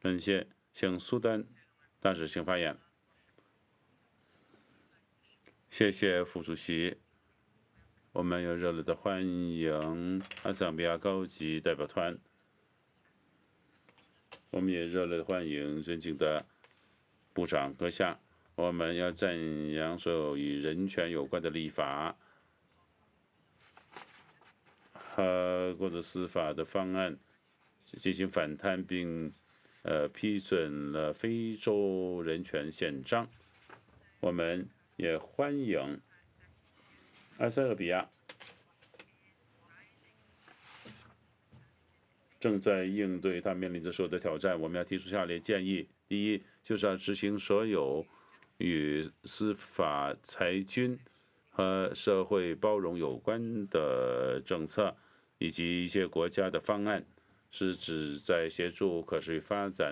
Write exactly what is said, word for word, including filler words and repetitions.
感谢，请苏丹大使请发言。谢谢副主席。我们要热烈的欢迎阿塞拜疆高级代表团。我们也热烈的欢迎尊敬的部长阁下。我们要赞扬所有与人权有关的立法和或者司法的方案进行反弹，并呃批准了非洲人权宪章。我们也欢迎埃塞俄比亚正在应对它面临着所有的挑战。我们要提出下列建议：第一，就是要执行所有与司法裁军和社会包容有关的政策，以及一些国家的方案，是旨在协助可持续发展